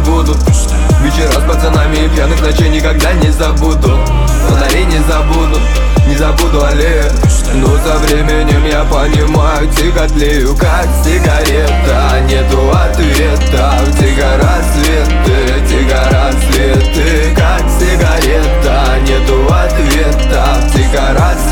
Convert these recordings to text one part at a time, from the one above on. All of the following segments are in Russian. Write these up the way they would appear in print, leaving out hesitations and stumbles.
забуду. Вечера с пацанами и пьяных ночей никогда не забуду. Фонари не забуду аллею. Но со временем я понимаю, тяготлею, как сигарета. Нету ответа, тихо рассветы, как сигарета. Нету ответа, тихо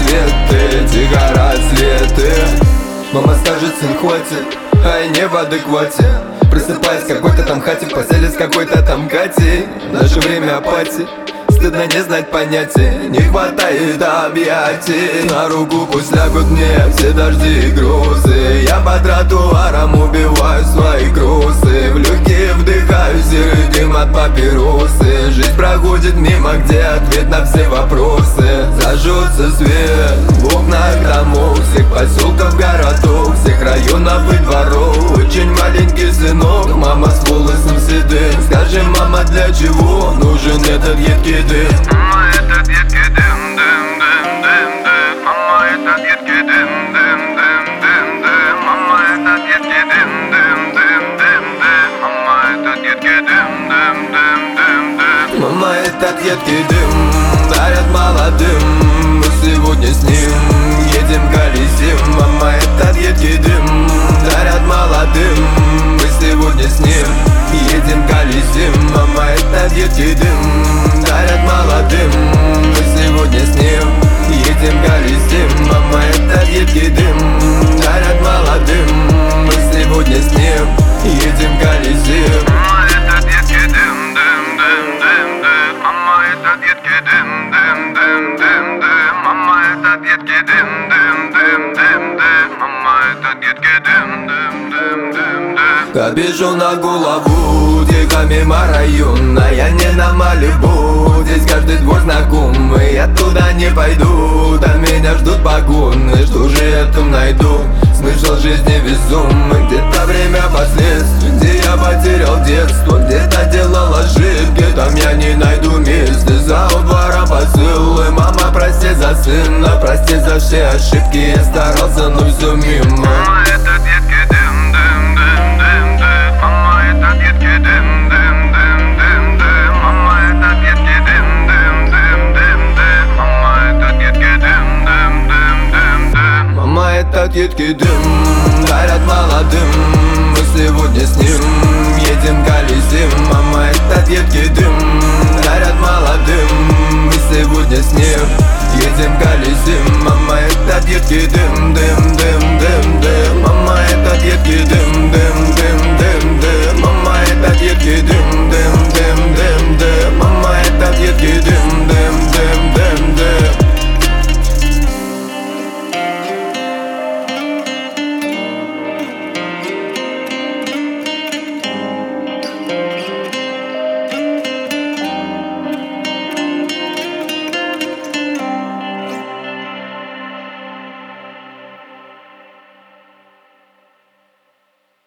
рассветы. Мама скажет: сын, хватит, а я не в адеквате. Просыпаюсь в какой-то там хате, в постели с какой-то там Катей. В наше время апатии, стыдно не знать понятий. Не хватает объятий. На руку пусть лягут мне все дожди и грузы. Я по тротуарам убиваю свои грузы. В легкие вдыхаю серый дым от папиросы. Жизнь проходит мимо, где ответ на все вопросы. Зажжется свет в окнах домов всех поселков, городов, всех районов и дворов. Очень маленький сынок, мама с волосом седым. Скажи, мама, для чего нужен этот едкий дым? Мама, это едкий дым, дым, дым, дым, дым. Мама, это едкий дым, дым, дым, дым, дым. Мама, это едкий дым, дым, дым, дым, дым. Мама, это едкий дым, дым, дым, дым, дым. Мама, этот едкий дым дарят молодым. Мы сегодня с ним едем, колесим. Мама, этот едкий дым дарят молодым. Мы сегодня с ним едем, колесим. Мама, этот едкий дым дарят молодым. Мы сегодня с ним едем, колесим. Мама, этот едкий дым дарят молодым. Мы сегодня с ним едем, колесим. Мама, это едкий дым, дым, дым, дым, дым. Мама, это едкий дым, дым, дым, дым, дым. Мама, это едкий дым, дым, дым, дым, дым. Мама, это едкий дым, дым, дым, дым, дым. Обижу на голову, тихо мимо района. Я не на Малибу, здесь каждый двор знакомый. Я туда не пойду, там меня ждут погоны. Что же я там найду? Смысл жизни безумный. Где-то время последствий, где я потерял детство. Где-то делал ошибки, там я не найду места. За двором посылы: мама, прости за сына, прости за все ошибки. Я старался, но все мимо. Мама, это едкий дым, дым, дым, дым, дым. Мама, это едкий дым, дым, дым, дым, дым. Мама, это едкий дым, дым, дым, дым, дым. Мама, это едкий дым, дым, дым, дым, дым. Мама, этот едкий дым дарят молодым. Мы сегодня с ним едем, колесим. Мама, этот едкий дым дарят молодым. Мы сегодня с ним едем, колесим. Мама, этот едкий дым, дым, дым, дым, дым. Мама, этот едкий дым